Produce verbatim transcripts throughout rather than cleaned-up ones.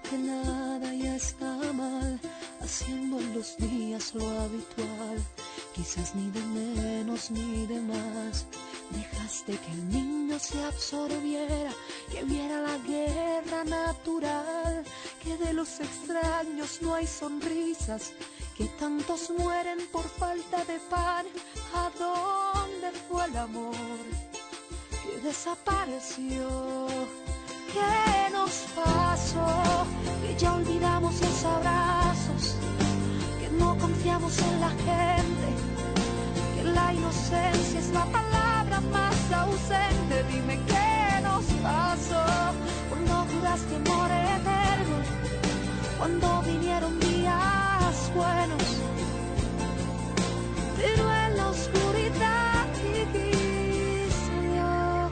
que nada ya está mal, haciendo en los días lo habitual, quizás ni de menos ni de más. Dejaste que el niño se absorbiera, que viera la guerra natural, que de los extraños no hay sonrisas, que tantos mueren por falta de pan. ¿A dónde fue el amor que desapareció? ¿Qué nos pasó? Que ya olvidamos los abrazos, que no confiamos en la gente, que la inocencia es la palabra más ausente. Dime qué nos pasó cuando juraste amor eterno, cuando vinieron días buenos, pero en la oscuridad dijiste adiós.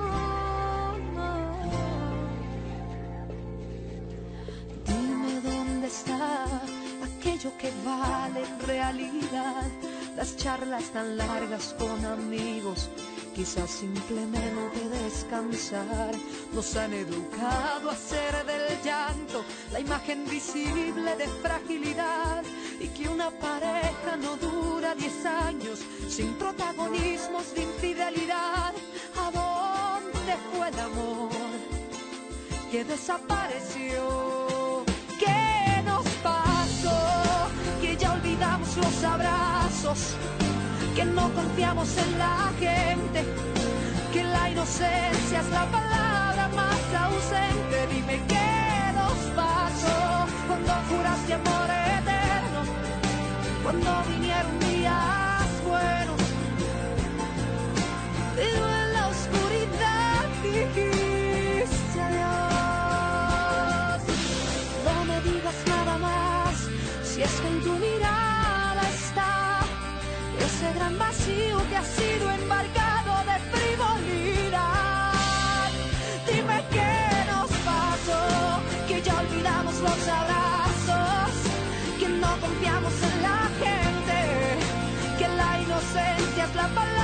Dime dónde está aquello que vale en realidad, las charlas tan largas con amigos, quizás simplemente descansar. Nos han educado a hacer del llanto la imagen visible de fragilidad, y que una pareja no dura diez años sin protagonismos de infidelidad. ¿A dónde fue el amor que desapareció? ¿Qué nos pasó? Que ya olvidamos los abrazos, que no confiamos en la gente, que la inocencia es la palabra más ausente. Dime qué nos pasó cuando juraste amor eterno, cuando vinieron días buenos, pero en la oscuridad dijiste adiós. No me digas nada más, si es que en tu mirada está ese gran vacío que ha sido embarcado de frivolidad. Dime qué nos pasó, que ya olvidamos los abrazos, que no confiamos en la gente, que la inocencia es la palabra